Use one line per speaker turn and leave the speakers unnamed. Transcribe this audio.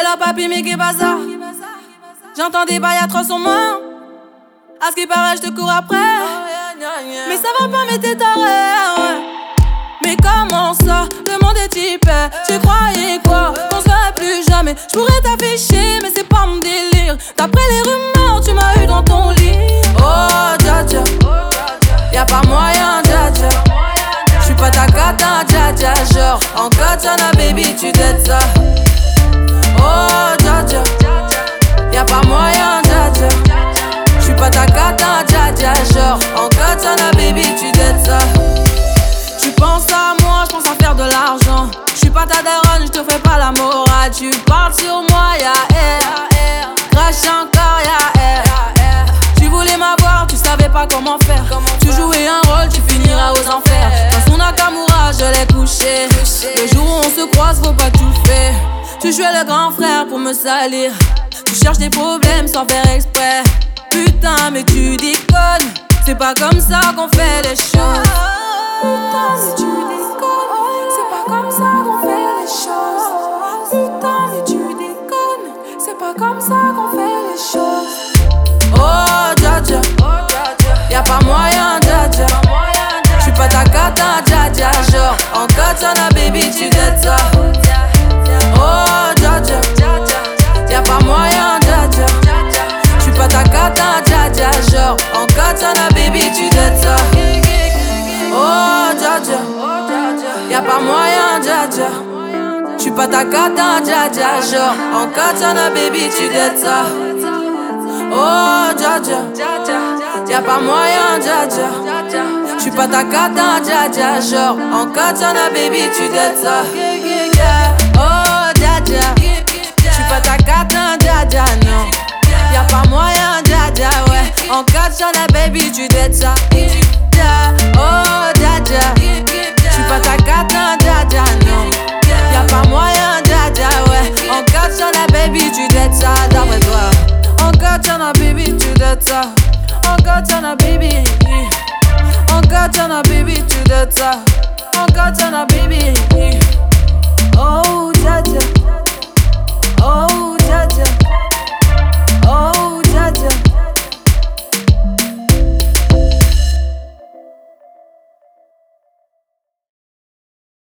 là papi mais qu'est bazar. J'entends des bails atroces sur moi. À ce qui paraît je te cours après. Mais ça va pas mais t'es taré ouais. Mais comment ça, le monde est typé. Tu croyais quoi, qu'on se verrait plus jamais. J'pourrais t'afficher mais c'est pas mon délire. D'après les rumeurs tu m'as eu dans ton lit. Oh dja dja, y'a pas moyen dja dja. J'suis pas ta cata dja dja. Genre en katana baby tu t'aides ça. Oh dja dja, y'a pas moyen dja dja. J'suis pas ta cata dja dja. Genre en katana baby tu t'aides ça. Tu penses à moi, j'pense à faire de l'argent. J'suis pas ta daronne, j'te fais pas la morale. Tu parles sur moi, y'a air. Crash encore, y'a air. Tu voulais m'avoir, tu savais pas comment faire. Tu jouais un rôle, tu finiras aux enfers. Dans son Nakamura, je l'ai couché. Le jour où on se croise, faut pas tout faire. Tu jouais le grand frère pour me salir. Tu cherches des problèmes sans faire exprès. Putain, mais tu déconnes. C'est pas comme ça qu'on fait les choses. Putain, mais tu déconnes. C'est pas comme ça qu'on fait les choses. Putain, mais tu déconnes. C'est pas comme ça qu'on fait les choses. Oh dja dja, y'a pas moyen dja dja. J'suis pas ta cata dja dja. Genre en katana baby tu t'aides ça. Oh dja dja, y'a pas moyen dja dja. J'suis pas ta cata dja dja. Genre en katana baby tu t'aides ça. Oh dja dja, y'a pas moyen dja dja. J'suis pas ta cata dja dja. Genre en katana baby tu t'aides ça. Oh dja dja, y'a pas moyen dja dja. J'suis pas ta cata dja dja. Genre en katana baby tu t'aides ça. Oh dja dja, j'suis pas ta cata dja dja non. Y'a pas moyen dja dja ouais. En katana baby tu t'aides ça.